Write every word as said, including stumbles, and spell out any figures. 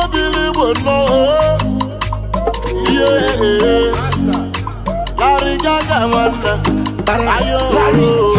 Billy would know. Yeah, Larry Gaga, man. Ayo.